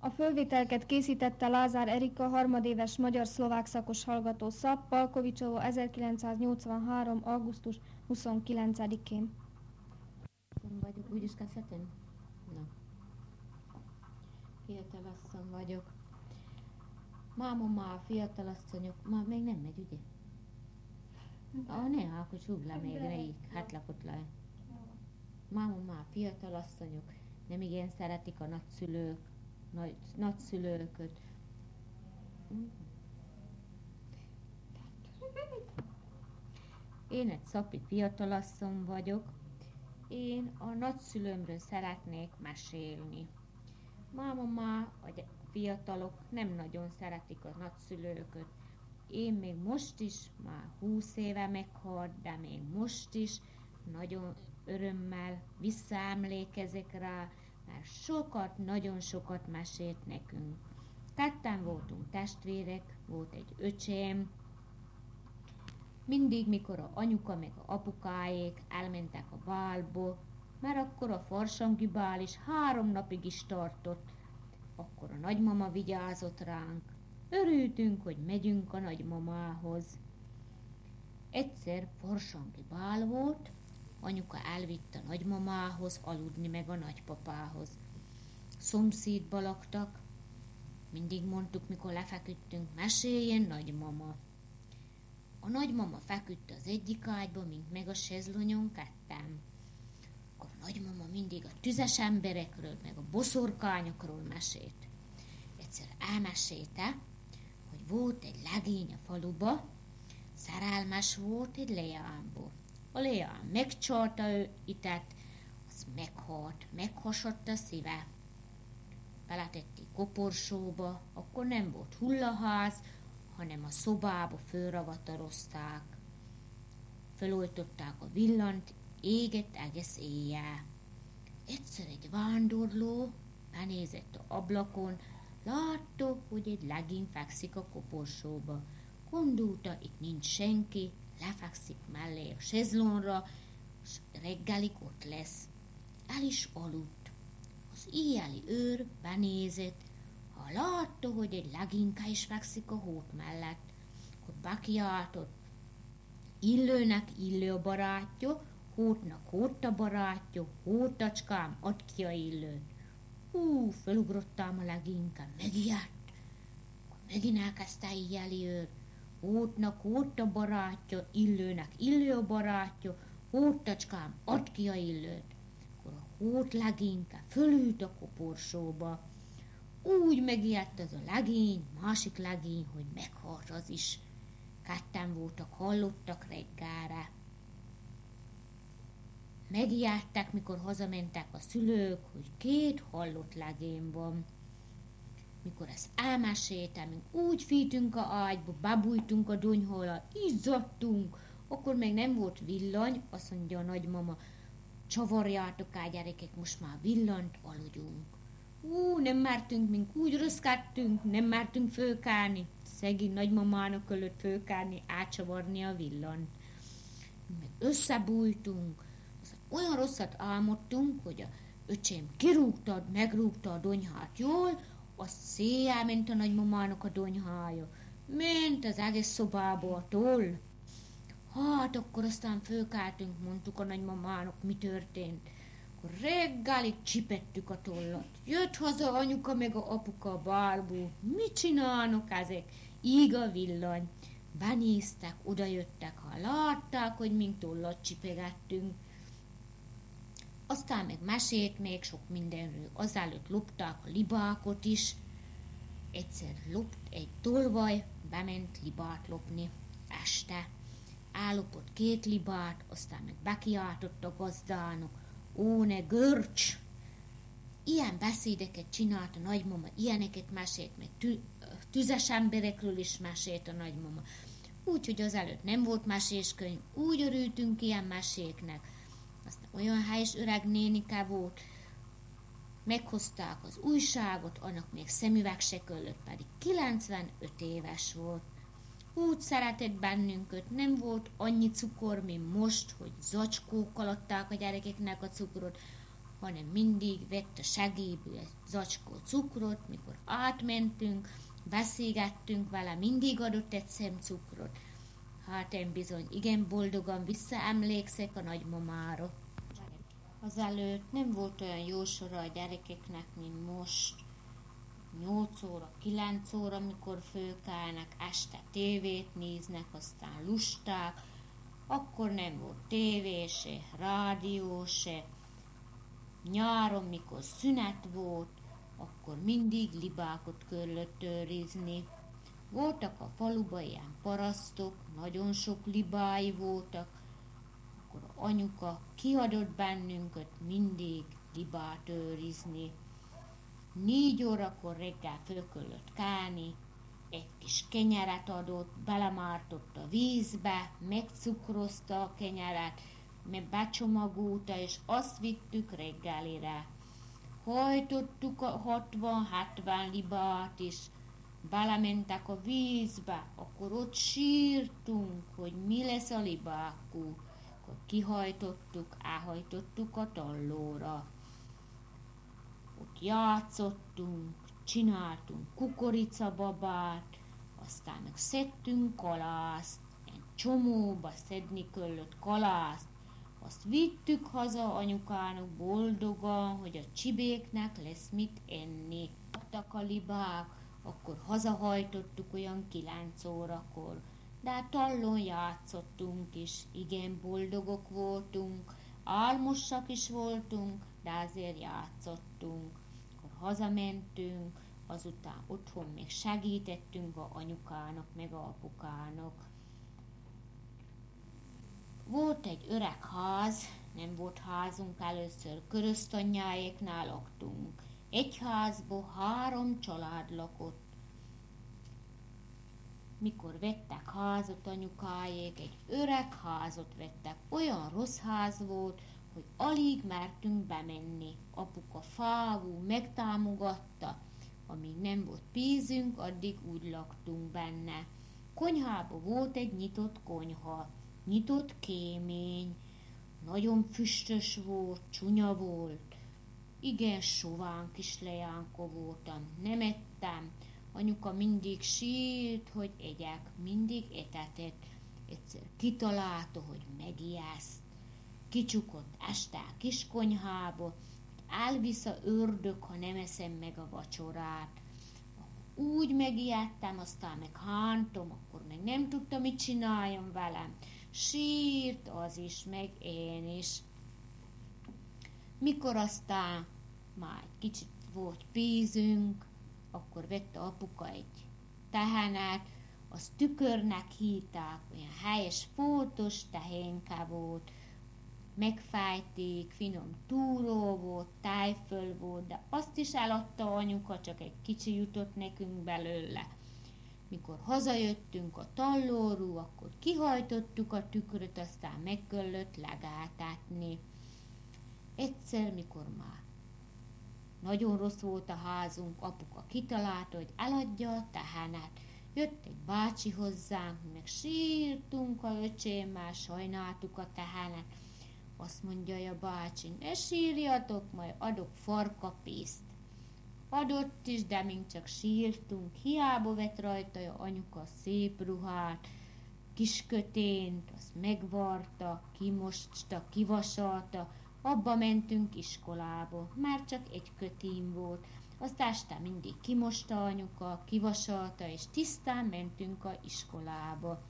A fölvételket készítette Lázár Erika, harmadéves magyar-szlovák szakos hallgató Szab, Palkovicsova 1983. augusztus 29-én. Vagyok, úgyis kaszetten? Na. Fiatalasszony vagyok. Máma, fiatalasszonyok, ma még nem megy, ugye? Ne, akkor csúgla még, melyik, hát lakott le. Máma, fiatalasszonyok, nem igen szeretik a nagyszülőköt. Én egy szapi fiatalasszony vagyok. Én a nagyszülőmről szeretnék mesélni. Máma, a fiatalok nem nagyon szeretik a nagyszülőköt. Én még most is, már 20 éve meghalt, de még most is nagyon örömmel visszaemlékezek rá, mert nagyon sokat mesélt nekünk. Ketten voltunk testvérek, volt egy öcsém. Mindig, mikor a anyuka meg a apukáék elmentek a bálba, mert akkor a farsangi bál is 3 napig is tartott, akkor a nagymama vigyázott ránk. Örültünk, hogy megyünk a nagymamához. Egyszer farsangi bál volt, anyuka elvitt a nagymamához aludni meg a nagypapához. Szomszédba laktak, mindig mondtuk, mikor lefeküdtünk, meséljen nagymama. A nagymama feküdt az egyik ágyba, mint meg a sezlonyon ketten. Akkor a nagymama mindig a tüzes emberekről, meg a boszorkányokról mesélt. Egyszer elmesélte, hogy volt egy legény a faluba, szerelmes volt egy leányba. A leány megcsalta itet, az meghalt, meghasadt a szíve. Beletették koporsóba, akkor nem volt hullaház, hanem a szobába fölravatarozták. Föloltották a villant, égett egész éjjel. Egyszer egy vándorló benézett a ablakon, látta, hogy egy legény fekszik a koporsóba. Gondolta, itt nincs senki, lefekszik mellé a sezlonra, és reggelig ott lesz. El is aludt. Az éjjeli őr benézett, ha látta, hogy egy legényke is fekszik a hót mellett, akkor bekiáltott, illőnek illő a barátja, hótnak hót a barátja, hótacskám, add ki a illőt. Felugrottám a legényke, megijedt. Akkor megint elkezdte éjjeli őr, hótnak hót a barátja, illőnek illő a barátja, hótacskám, add ki a illőt. Akkor a hót legényke fölült a koporsóba. Úgy megijedt az a legény, másik legény, hogy meghalt az is. Ketten voltak, hallottak reggelre. Megijedtek, mikor hazamentek a szülők, hogy 2 halott legény van. Mikor ezt elmeséltem, úgy fűtünk a ágyba, bebújtunk a dunyhóra, izzadtunk, akkor még nem volt villany, azt mondja a nagymama, csavarjátok el, gyerekek, most már villant, aludjunk. Nem mertünk, mink úgy röszkedtünk, nem mertünk fölkelni. Szegény nagymamának előtt fölkelni, átcsavarni a villant. Meg összebújtunk, olyan rosszat álmodtunk, hogy a öcsém megrúgta a donyhát jól, azt széjjel ment a nagymamának a donyhája. Ment az egész szobába a toll. Hát akkor aztán fölkeltünk, mondtuk a nagymamának, mi történt. Akkor reggelig csipettük a tollat. Jött haza anyuka meg a apuka a bálból. Mit csinálnak ezek? Íg a villany. Benéztek, odajöttek, ha látták, hogy mink tollat csipegettünk. Aztán meg mesélt még sok mindenről. Azelőtt lopták a libákot is. Egyszer lopt egy tolvaj, bement libát lopni. Este ellopott 2 libát, aztán meg bekiáltott a gazdának. Ó, ne görcs! Ilyen beszédeket csinált a nagymama, ilyeneket mesélt, meg tüzes emberekről is mesélt a nagymama. Úgyhogy azelőtt nem volt meséskönyv, úgy örültünk ilyen meséknek. Aztán olyan helyes öreg nénike volt, meghozták az újságot, annak még szemüveg se köllött, pedig 95 éves volt. Úgy szeretett bennünket, nem volt annyi cukor, mint most, hogy zacskókkal adták a gyerekeknek a cukrot, hanem mindig vett a segélyből egy zacskó cukrot, mikor átmentünk, beszélgettünk vele, mindig adott egy szem cukrot. Hát én bizony igen boldogan visszaemlékszek a nagymamára. Azelőtt nem volt olyan jó sora a gyerekeknek, mint most. 8 óra, 9 óra, mikor fölkelnek, este tévét néznek, aztán lusták. Akkor nem volt tévé se, rádió se. Nyáron, mikor szünet volt, akkor mindig libákot kellett őrizni. Voltak a faluban ilyen parasztok, nagyon sok libái voltak, akkor anyuka kiadott bennünket mindig libát őrizni. 4 órakor reggel föl kellett kelni, egy kis kenyeret adott, belemártott a vízbe, megcukrozta a kenyeret, meg becsomagolta, és azt vittük reggelire. Hajtottuk a 60-70 libát is, belementek a vízbe, akkor ott sírtunk, hogy mi lesz a libákú. Akkor kihajtottuk, elhajtottuk a tallóra. Ott játszottunk, csináltunk kukoricababát, aztán meg szedtünk kalászt, egy csomóba szedni kellett kalászt, azt vittük haza anyukának boldogan, hogy a csibéknek lesz mit enni. Adtak a libák, akkor hazahajtottuk olyan 9 órakor, de hát tallon játszottunk is, igen boldogok voltunk, álmosak is voltunk, de azért játszottunk. Akkor hazamentünk, azután otthon még segítettünk a anyukának, meg a apukának. Volt egy öreg ház, nem volt házunk először, köröztanyjáéknál laktunk. Egy házból 3 család lakott. Mikor vettek házat anyukáék, egy öreg házat vettek. Olyan rossz ház volt, hogy alig mertünk bemenni. Apuka fávú megtámogatta, amíg nem volt pénzünk, addig úgy laktunk benne. Konyhában volt egy nyitott konyha, nyitott kémény, nagyon füstös volt, csúnya volt. Igen sovány kis leánka voltam, nem ettem. Anyuka mindig sírt, hogy egyek, mindig etetett. Egyszer kitalálta, hogy megijeszt. Kicsukott este a kis konyhába, elvisz a ördög, ha nem eszem meg a vacsorát. Úgy megijedtem, aztán meg hántom, akkor meg nem tudtam, mit csináljam velem. Sírt az is, meg én is. Mikor aztán már egy kicsit volt pénzünk, akkor vette apuka egy tehenet, azt tükörnek hívták, olyan helyes, foltos tehénke volt, megfájték, finom túró volt, tájföl volt, de azt is eladta anyuka, csak egy kicsi jutott nekünk belőle. Mikor hazajöttünk a tallóról, akkor kihajtottuk a tükröt, aztán meg kellett legáltatni. Egyszer, mikor már nagyon rossz volt a házunk, apuka kitalálta, hogy eladja a tehenet. Jött egy bácsi hozzánk, meg sírtunk a öcsémmel, sajnáltuk a tehenet. Azt mondja a bácsi, ne sírjatok, majd adok farkapészt. Adott is, de még csak sírtunk, hiába vett rajta anyuka szép ruhát, kiskötént, azt megvarta, kimosta, kivasalta, abba mentünk iskolába, már csak egy kötén volt. Azt este mindig kimosta anyuka, kivasalta, és tisztán mentünk a iskolába.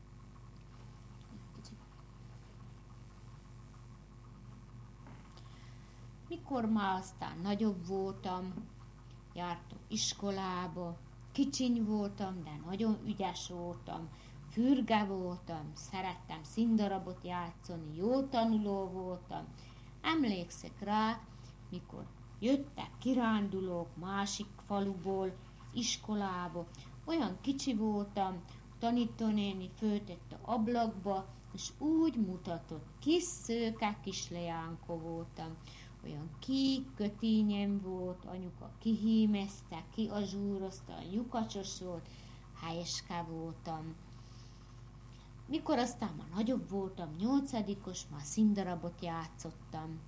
Mikor már aztán nagyobb voltam, jártam iskolába, kicsiny voltam, de nagyon ügyes voltam, fürge voltam, szerettem színdarabot játszani, jó tanuló voltam. Emlékszek rá, mikor jöttek kirándulók másik faluból, iskolába, olyan kicsi voltam, tanítónéni föltette ablakba, és úgy mutatott, kis szőke kis leánka voltam. Olyan kék kötényem volt, anyuka kihímezte, kiazsúrozta, lyukacsos volt, helyeske voltam. Mikor aztán már nagyobb voltam, 8-os, már színdarabot játszottam.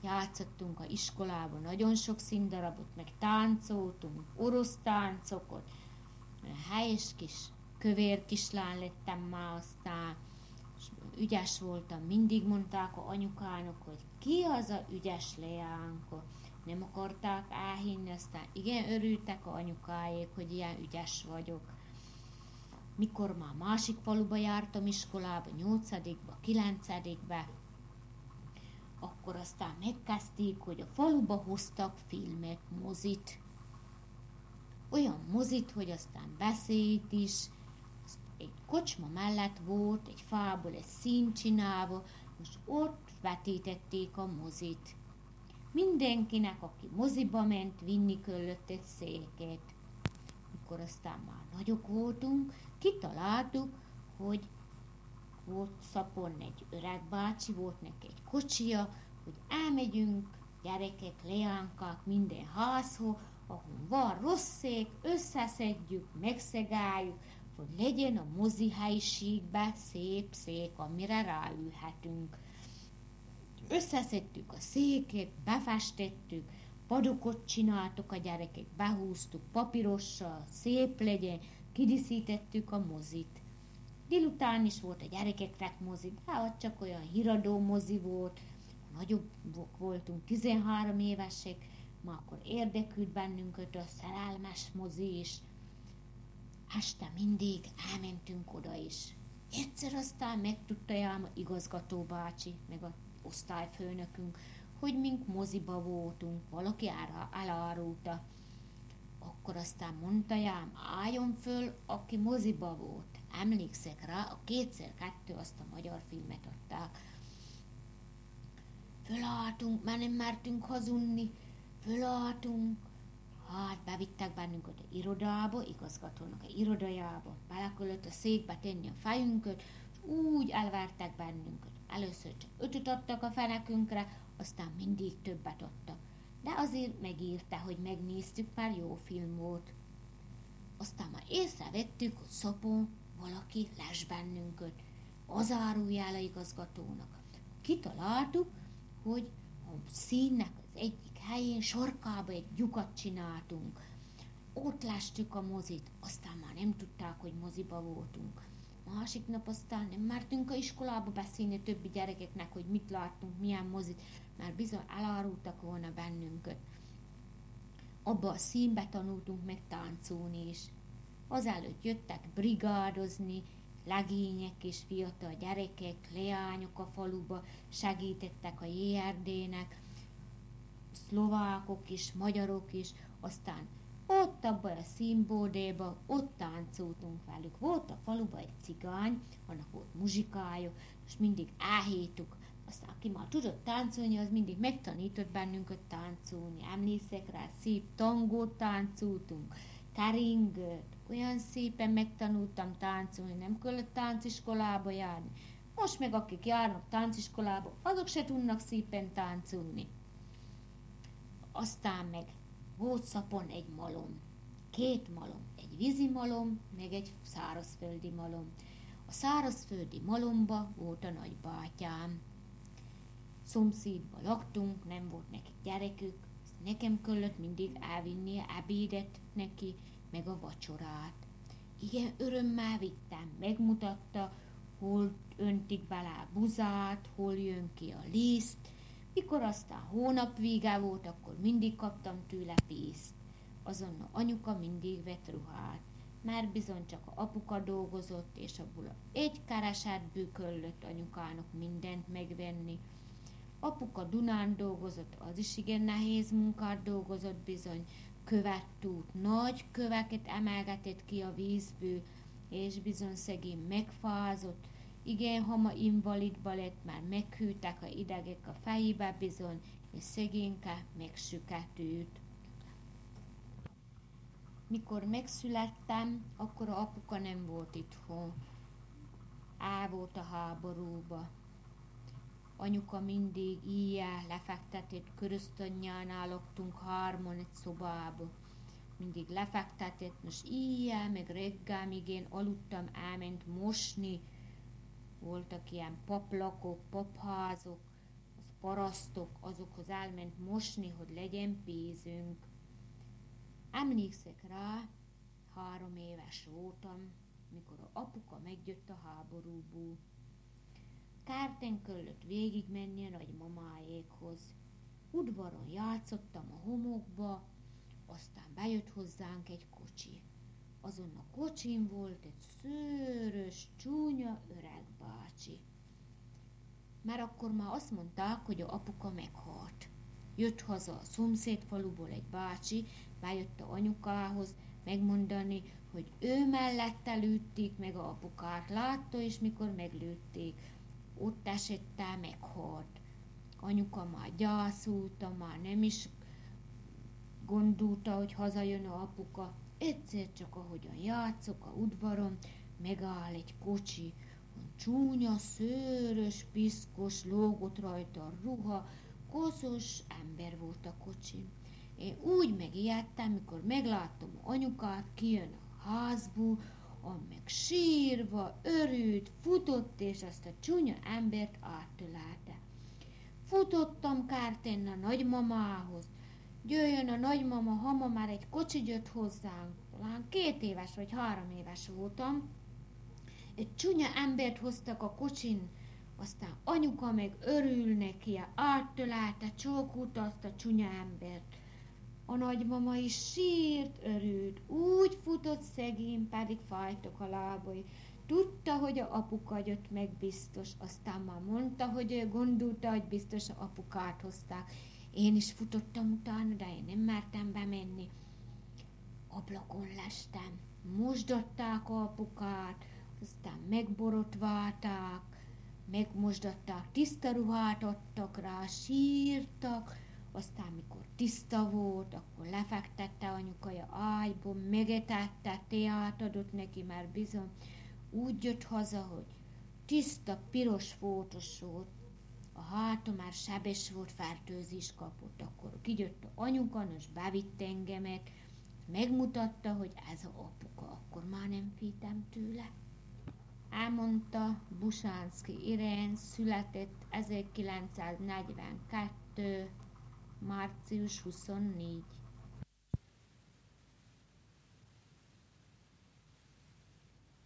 játszottunk a iskolában nagyon sok színdarabot, meg táncoltunk, orosz táncokat. Helyes kis, kövér kislány lettem már aztán, és ügyes voltam, mindig mondták a anyukának, hogy ki az a ügyes leánka. Nem akarták elhinni, aztán igen örültek a anyukáék, hogy ilyen ügyes vagyok. Mikor már másik faluba jártam iskolába, 8-ba, 9-be, akkor aztán megkezdték, hogy a faluba hoztak filmet, mozit. Olyan mozit, hogy aztán beszélt is. Egy kocsma mellett volt, egy fából egy szín csinálva, most ott vetítették a mozit. Mindenkinek, aki moziba ment, vinni kellett egy széket. Mikor aztán már nagyok voltunk, kitaláltuk, hogy volt Szapon egy öreg bácsi, volt neki egy kocsija, hogy elmegyünk, gyerekek, leánkák, minden házhoz, ahol van rossz szék, összeszedjük, megszegáljuk, hogy legyen a mozi helyiségben szép szék, amire ráülhetünk. Összeszedtük a széket, befestettük, padokot csináltuk a gyerekek, behúztuk papírossal, szép legyen, kidíszítettük a mozit. Délután is volt a gyerekeknek mozi, de ott csak olyan híradó mozi volt, nagyobbak voltunk, 13 évesek, ma akkor érdekült bennünket a szerelmes mozi is. Este mindig elmentünk oda is. Egyszer aztán megtudta a igazgató bácsi, meg az osztályfőnökünk, hogy mink moziba voltunk, valaki elárulta. Akkor aztán mondta jám, álljon föl, aki moziba volt. Emlékszek rá, a 2x2 azt a magyar filmet adták. Fölálltunk, már nem mertünk hazudni, fölálltunk. Hát bevittek bennünket a irodába, igazgatónak a irodájába, bele kellett a székbe tenni a fejünket, és úgy elvertek bennünket. Először csak 5 adtak a fenekünkre, aztán mindig többet adtak. De azért megírta, hogy megnéztük, már jó film volt. Aztán már észrevettük, hogy Szapon valaki les bennünket. Az árulja el a igazgatónak. Kitaláltuk, hogy a színnek az egyik helyén, sarkába egy lyukat csináltunk. Ott lestük a mozit, aztán már nem tudták, hogy moziba voltunk. Másik nap aztán nem mertünk a iskolába beszélni többi gyerekeknek, hogy mit láttunk, milyen mozit, mert bizony elárultak volna bennünket. Abba a színbe tanultunk meg táncolni is. Azelőtt jöttek brigádozni, legények és fiatal gyerekek, leányok a faluba, segítettek a JRD-nek, szlovákok is, magyarok is, aztán ott abban a színbódéba, ott táncoltunk velük. Volt a faluban egy cigány, annak volt muzsikája, és mindig elhétuk. Aztán aki már tudott táncolni, az mindig megtanított bennünket táncolni. Emlékszek rá, szép tangót táncoltunk, keringőt. Olyan szépen megtanultam táncolni, nem kellett tánciskolába járni. Most meg akik járnak tánciskolába, azok se tudnak szépen táncolni. Aztán meg volt Szapon egy malom, 2 malom, egy vízi malom, meg egy szárazföldi malom. A szárazföldi malomba volt a nagybátyám. Szomszédba laktunk, nem volt neki gyerekük, nekem kellett mindig elvinnie ebédet neki, meg a vacsorát. Igen, örömmel vittem, megmutatta, hol öntik bele a buzát, hol jön ki a liszt. Mikor aztán hónap vége volt, akkor mindig kaptam tőle pénzt. Azon anyuka mindig vett ruhát, mert bizony csak a apuka dolgozott, és abból egy keresetből kellett anyukának mindent megvenni. Apuka Dunán dolgozott, az is igen nehéz munkát dolgozott bizony, követ tud, nagy köveket emelgetett ki a vízből, és bizony szegény megfázott. Igen, hama invalidba lett, már meghűltek a idegek a fejébe bizony, és szegényke megsüket őt. Mikor megszülettem, akkor a apuka nem volt itthon. El volt a háborúba. Anyuka mindig íjjel lefektetett, köröztanyjánál laktunk 3 egy szobába. Mindig lefektetett, most íjjel, meg reggel, míg én aludtam, elment mosni. Voltak ilyen paplakok, papházok, az parasztok azokhoz elment mosni, hogy legyen pénzünk. Emlékszek rá, 3 éves voltam, mikor a apuka megjött a háborúból. Kárten kellett végigmenni a nagymamáékhoz. Udvaron játszottam a homokba, aztán bejött hozzánk egy kocsi. Azon a kocsin volt egy szőrös, csúnya öreg bácsi. Már akkor azt mondták, hogy a apuka meghalt. Jött haza a szomszédfaluból egy bácsi, bejött a anyukához megmondani, hogy ő mellette lőtték meg a apukát. Látta is, mikor meglőtték. Ott esett el, meghalt. Anyuka már gyászolta, már nem is gondolta, hogy hazajön a apuka. Egyszer csak ahogyan játszok a udvaron, megáll egy kocsi. Csúnya, szőrös, piszkos, lógott rajta a ruha, koszos ember volt a kocsin. Én úgy megijedtem, mikor megláttam anyukát, kijön a házból, meg sírva, örült, futott, és azt a csúnya embert átölelte. Futottam Kártén a nagymamához. Jöjjön a nagymama, hama, már egy kocsi jött hozzánk. Talán 2 éves vagy 3 éves voltam. Egy csúnya embert hoztak a kocsin, aztán anyuka meg örül neki, átölelte, csókolta azt a csúnya embert. A nagymama is sírt, örült, úgy futott szegény, pedig fájtak a lábai. Tudta, hogy a apuka jött meg biztos, aztán már mondta, hogy ő gondolta, hogy biztos a apukát hozták. Én is futottam utána, de én nem mertem bemenni. Ablakon lestem, mosdatták a apukát, aztán megborotválták, megmosdatták, tiszta ruhát adtak rá, sírtak, aztán mikor tiszta volt, akkor lefektette anyukaja ágyba, megetette, teát adott neki, mert bizony úgy jött haza, hogy tiszta, piros foltos volt, a háta már sebes volt, fertőzés kapott, akkor kijött a anyuka, és bevitt engemet, megmutatta, hogy ez a apuka, akkor már nem féltem tőle. Elmondta Busánszky Irén, született 1942. március 24.